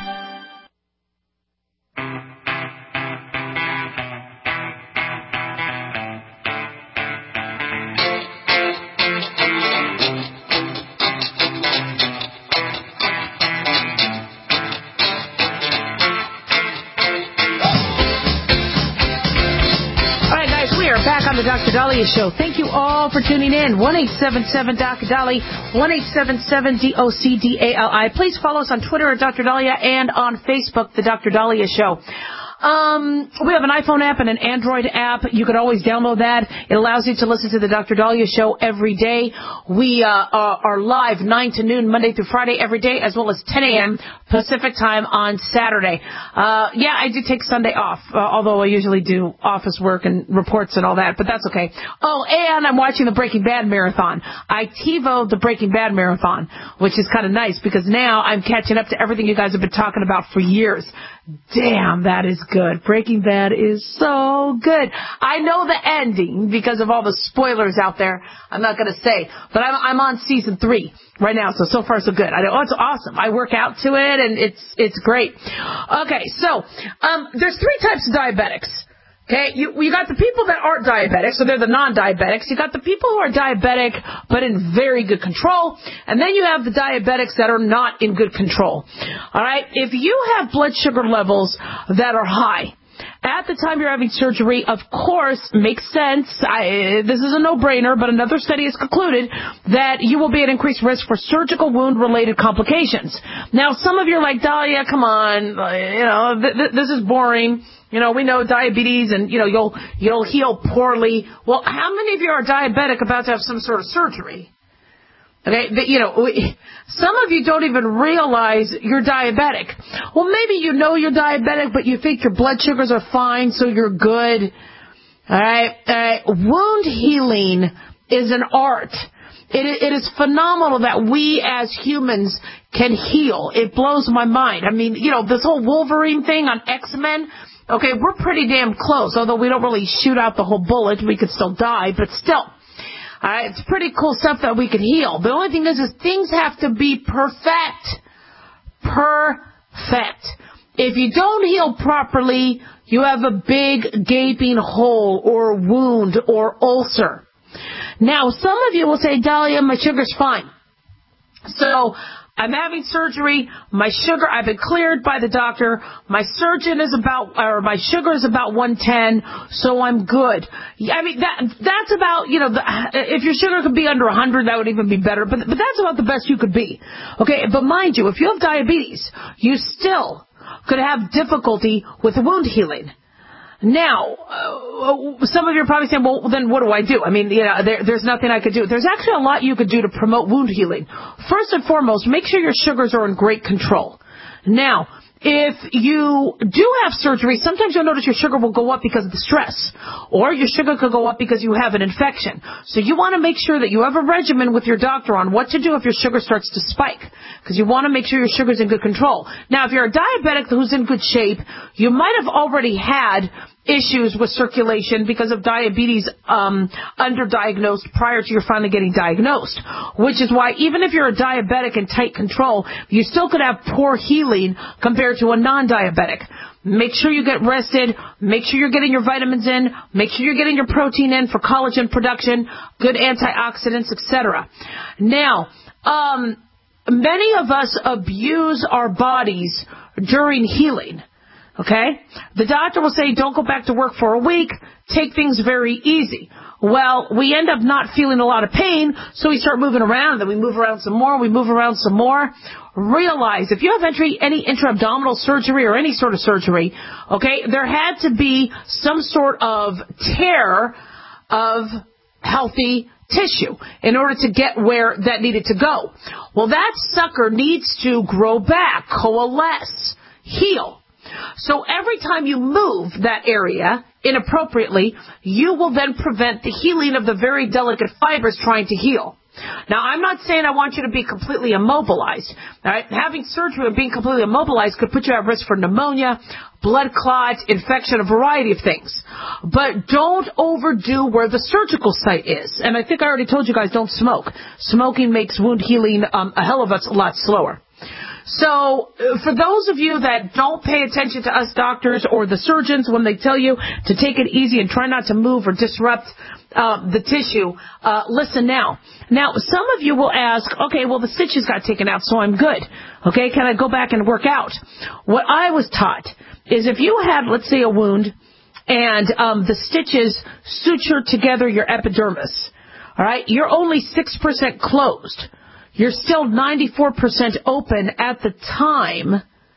S4: The Dr. Dahlia Show. Thank you all for tuning in. 1-877-Dr. 1-877-DOCDALI. Please follow us on Twitter at Dr. Dahlia and on Facebook, The Dr. Dahlia Show. We have an iPhone app and an Android app. You can always download that. It allows you to listen to the Dr. Dahlia Show every day. We are live 9 to noon, Monday through Friday every day, as well as 10 a.m. Pacific time on Saturday. I do take Sunday off, although I usually do office work and reports and all that, but that's okay. Oh, and I'm watching the Breaking Bad marathon. I TiVoed the Breaking Bad marathon, which is kind of nice because now I'm catching up to everything you guys have been talking about for years. Damn, that is good. Breaking Bad is so good. I know the ending because of all the spoilers out there. I'm not going to say, but I'm on season 3 right now, so far so good. I know, it's awesome. I work out to it, and it's great. Okay, so there's 3 types of diabetics. Okay, you got the people that aren't diabetic, so they're the non-diabetics. You got the people who are diabetic but in very good control, and then you have the diabetics that are not in good control. All right, if you have blood sugar levels that are high at the time you're having surgery, of course, makes sense. This is a no-brainer, but another study has concluded that you will be at increased risk for surgical wound-related complications. Now, some of you are like, Dahlia, come on, this is boring. We know diabetes and, you'll heal poorly. Well, how many of you are diabetic about to have some sort of surgery? Okay, some of you don't even realize you're diabetic. Well, maybe you know you're diabetic, but you think your blood sugars are fine, so you're good. All right. Wound healing is an art. It is phenomenal that we as humans can heal. It blows my mind. I mean, this whole Wolverine thing on X-Men. Okay, we're pretty damn close, although we don't really shoot out the whole bullet. We could still die, but still. It's pretty cool stuff that we can heal. The only thing is things have to be perfect. Perfect. If you don't heal properly, you have a big gaping hole or wound or ulcer. Now, some of you will say, Dahlia, my sugar's fine. So, I'm having surgery, my sugar, I've been cleared by the doctor, my sugar is about 110, so I'm good. I mean, that's about, if your sugar could be under 100, that would even be better, but that's about the best you could be. Okay, but mind you, if you have diabetes, you still could have difficulty with wound healing. Now, some of you are probably saying, well, then what do I do? I mean, there's nothing I could do. There's actually a lot you could do to promote wound healing. First and foremost, make sure your sugars are in great control. Now, if you do have surgery, sometimes you'll notice your sugar will go up because of the stress, or your sugar could go up because you have an infection. So you want to make sure that you have a regimen with your doctor on what to do if your sugar starts to spike, because you want to make sure your sugar's in good control. Now, if you're a diabetic who's in good shape, you might have already had issues with circulation because of diabetes underdiagnosed prior to your finally getting diagnosed, which is why even if you're a diabetic in tight control, you still could have poor healing compared to a non-diabetic. Make sure you get rested. Make sure you're getting your vitamins in. Make sure you're getting your protein in for collagen production, good antioxidants, etc. Now, many of us abuse our bodies during healing. Okay? The doctor will say, don't go back to work for a week. Take things very easy. Well, we end up not feeling a lot of pain, so we start moving around. Then we move around some more. We move around some more. Realize if you have any intra-abdominal surgery or any sort of surgery, okay, there had to be some sort of tear of healthy tissue in order to get where that needed to go. Well, that sucker needs to grow back, coalesce, heal. So every time you move that area inappropriately, you will then prevent the healing of the very delicate fibers trying to heal. Now, I'm not saying I want you to be completely immobilized. All right? Having surgery and being completely immobilized could put you at risk for pneumonia, blood clot, infection, a variety of things. But don't overdo where the surgical site is. And I think I already told you guys, don't smoke. Smoking makes wound healing a hell of a lot slower. So, for those of you that don't pay attention to us doctors or the surgeons when they tell you to take it easy and try not to move or disrupt the tissue, listen now. Now, some of you will ask, okay, well, the stitches got taken out, so I'm good. Okay, can I go back and work out? What I was taught is if you had, let's say, a wound and the stitches suture together your epidermis, all right, you're only 6% closed. You're still 94% open at the time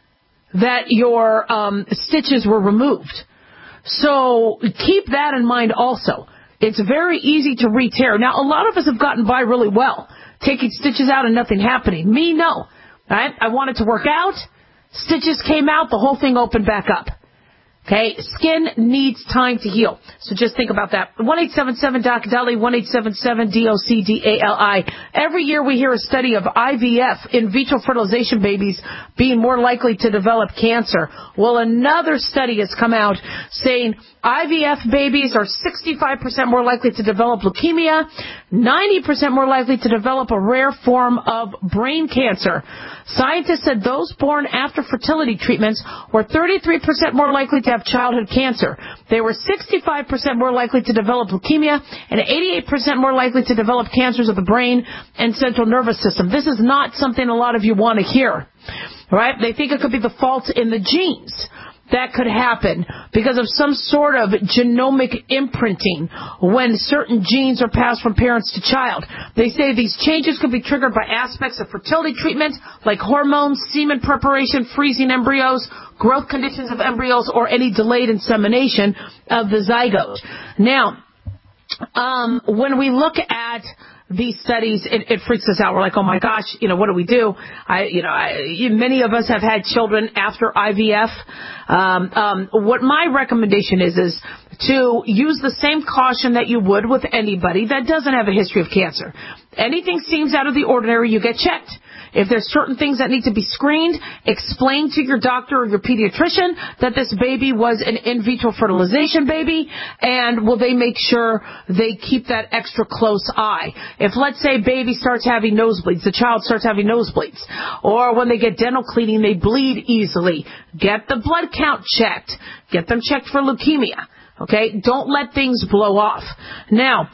S4: that your stitches were removed. So keep that in mind also. It's very easy to re-tear. Now, a lot of us have gotten by really well, taking stitches out and nothing happening. Me, no. Right? I wanted to work out. Stitches came out. The whole thing opened back up. Okay? Skin needs time to heal. So just think about that. 1-877-DOC-DALI, 1-877-DOC-DALI. Every year we hear a study of IVF, in vitro fertilization babies, being more likely to develop cancer. Well, another study has come out saying IVF babies are 65% more likely to develop leukemia, 90% more likely to develop a rare form of brain cancer. Scientists said those born after fertility treatments were 33% more likely to have childhood cancer. They were 65% more likely to develop leukemia and 88% more likely to develop cancers of the brain and central nervous system. This is not something a lot of you want to hear, right? They think it could be the fault in the genes. That could happen because of some sort of genomic imprinting when certain genes are passed from parents to child. They say these changes could be triggered by aspects of fertility treatment like hormones, semen preparation, freezing embryos, growth conditions of embryos, or any delayed insemination of the zygote. Now, when we look at these studies, it freaks us out. We're like, oh my gosh, what do we do? Many of us have had children after IVF. What my recommendation is to use the same caution that you would with anybody that doesn't have a history of cancer. Anything seems out of the ordinary, you get checked. If there's certain things that need to be screened, explain to your doctor or your pediatrician that this baby was an in vitro fertilization baby, and will they make sure they keep that extra close eye. If, let's say, baby starts having nosebleeds, the child starts having nosebleeds, or when they get dental cleaning, they bleed easily, get the blood count checked, get them checked for leukemia. Okay, don't let things blow off. Now,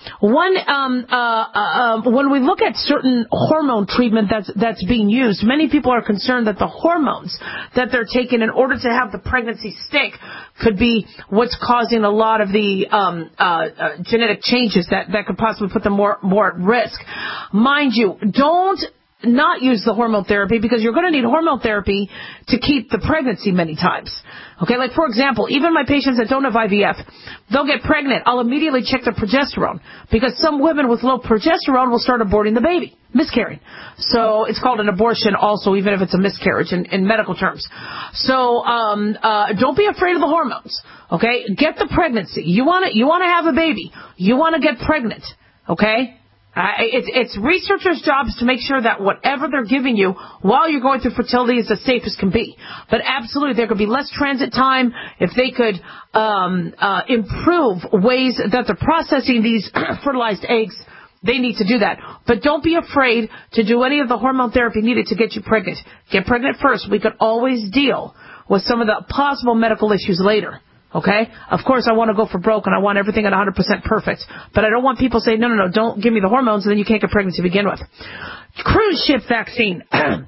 S4: when we look at certain hormone treatment that's being used, many people are concerned that the hormones that they're taking in order to have the pregnancy stick could be what's causing a lot of the genetic changes that could possibly put them more at risk. Mind you, don't not use the hormone therapy because you're going to need hormone therapy to keep the pregnancy many times. Okay, like for example, even my patients that don't have IVF, they'll get pregnant. I'll immediately check their progesterone because some women with low progesterone will start aborting the baby, miscarrying. So it's called an abortion also, even if it's a miscarriage in medical terms. So don't be afraid of the hormones. Okay, get the pregnancy. You want to have a baby. You want to get pregnant. Okay. It's researchers' jobs to make sure that whatever they're giving you while you're going through fertility is as safe as can be. But absolutely, there could be less transit time if they could improve ways that they're processing these fertilized eggs. They need to do that. But don't be afraid to do any of the hormone therapy needed to get you pregnant. Get pregnant first. We could always deal with some of the possible medical issues later. Okay? Of course, I want to go for broke, and I want everything at 100% perfect. But I don't want people saying, no, don't give me the hormones, and then you can't get pregnant to begin with. Cruise ship vaccine.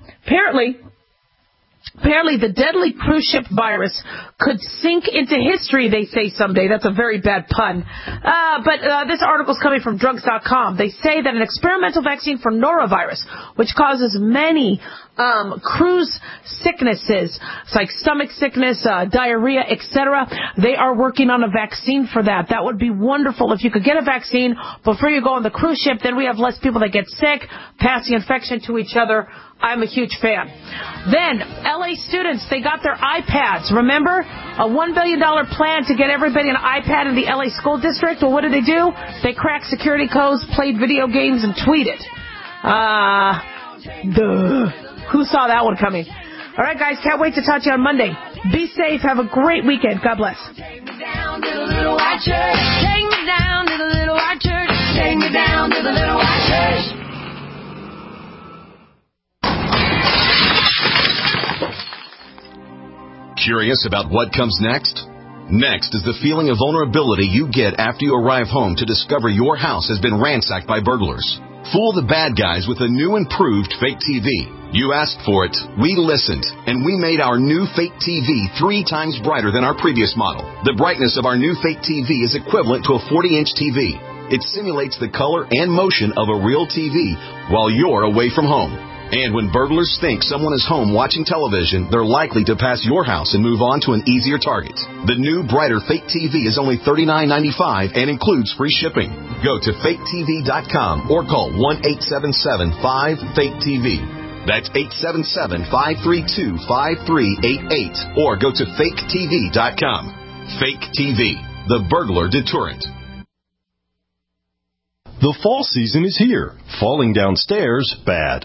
S4: Apparently, the deadly cruise ship virus could sink into history, they say someday. That's a very bad pun. But this article is coming from drugs.com. They say that an experimental vaccine for norovirus, which causes many cruise sicknesses, it's like stomach sickness, diarrhea, etc. They are working on a vaccine for that. That would be wonderful if you could get a vaccine before you go on the cruise ship. Then we have less people that get sick, pass the infection to each other. I'm a huge fan. Then, LA students, they got their iPads. Remember? A $1 billion plan to get everybody an iPad in the LA school district. Well, what did they do? They cracked security codes, played video games, and tweeted. Who saw that one coming? All right, guys, can't wait to talk to you on Monday. Be safe. Have a great weekend. God bless.
S3: Take me down to the little white church. Take me down to the little white church. Take me down to the little white church.
S18: Curious about what comes next? Next is the feeling of vulnerability you get after you arrive home to discover your house has been ransacked by burglars. Fool the bad guys with a new improved Fake TV. You asked for it, we listened, and we made our new Fake TV 3 times brighter than our previous model. The brightness of our new Fake TV is equivalent to a 40-inch TV. It simulates the color and motion of a real TV while you're away from home. And when burglars think someone is home watching television, they're likely to pass your house and move on to an easier target. The new, brighter Fake TV is only $39.95 and includes free shipping. Go to faketv.com or call 1-877-5-FAKE-TV. That's 877-532-5388. Or go to faketv.com. Fake TV, the burglar deterrent.
S1: The fall season is here. Falling downstairs, bad.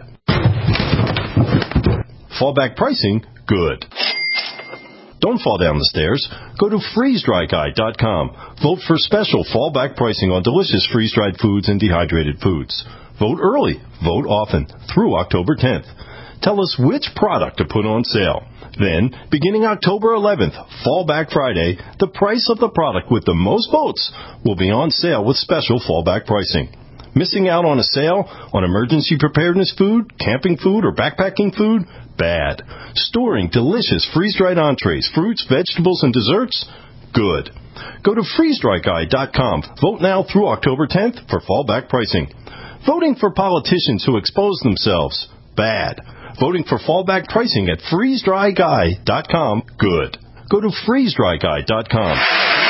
S1: Fallback pricing, good. Don't fall down the stairs. Go to freezedryguy.com. Vote for special fallback pricing on delicious freeze-dried foods and dehydrated foods. Vote early. Vote often. Through October 10th. Tell us which product to put on sale. Then, beginning October 11th, Fallback Friday, the price of the product with the most votes will be on sale with special fallback pricing. Missing out on a sale on emergency preparedness food, camping food, or backpacking food? Bad. Storing delicious freeze-dried entrees, fruits, vegetables, and desserts? Good. Go to freezedryguy.com. Vote now through October 10th for fallback pricing. Voting for politicians who expose themselves? Bad. Voting for fallback pricing at freezedryguy.com? Good. Go to freezedryguy.com.